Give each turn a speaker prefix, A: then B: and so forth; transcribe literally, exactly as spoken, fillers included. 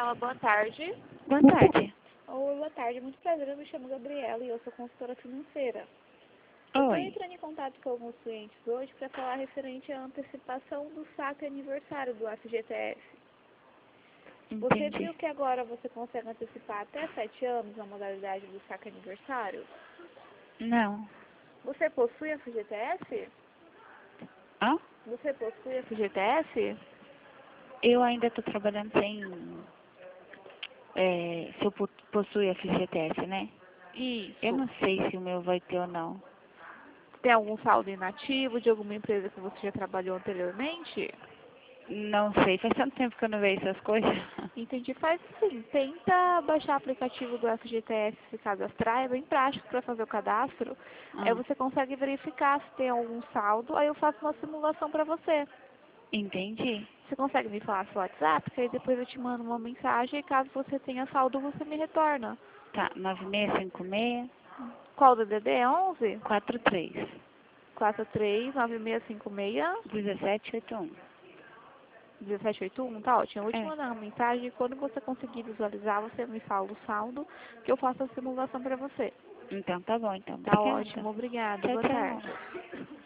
A: Fala, boa tarde.
B: Boa tarde.
A: Oi, boa tarde. Muito prazer, eu me chamo Gabriela e eu sou consultora financeira. Eu estou
B: Oi.
A: entrando em contato com alguns clientes hoje para falar referente à antecipação do saque aniversário do F G T S. Você
B: Entendi.
A: viu que agora você consegue antecipar até sete anos a modalidade do saque aniversário?
B: Não.
A: Você possui F G T S?
B: Hã?
A: Você possui F G T S?
B: Eu ainda estou trabalhando sem... É, se eu po- possuo F G T S, né?
A: Isso.
B: Eu não sei se o meu vai ter ou não.
A: Tem algum saldo inativo de alguma empresa que você já trabalhou anteriormente?
B: Não sei, faz tanto tempo que eu não vejo essas coisas.
A: Entendi. Faz assim, tenta baixar o aplicativo do F G T S, se cadastrar, é bem prático para fazer o cadastro. Aí
B: Hum,
A: você consegue verificar se tem algum saldo, aí eu faço uma simulação para você.
B: entendi.
A: Você consegue me falar seu WhatsApp, que aí depois eu te mando uma mensagem e caso você tenha saldo, você me retorna.
B: Tá, nove seis cinco seis,
A: Qual do D D? É onze?
B: quatro três,
A: quatro três nove seis cinco seis
B: um sete oito um.
A: um sete oito um, tá ótimo. Eu vou te
B: É,
A: mandar uma mensagem e quando você conseguir visualizar, você me fala o saldo, que eu faço a simulação para você.
B: então tá bom, então.
A: Tá
B: Obrigada.
A: ótimo, obrigada.
B: Tchau,
A: Boa tarde.
B: tchau.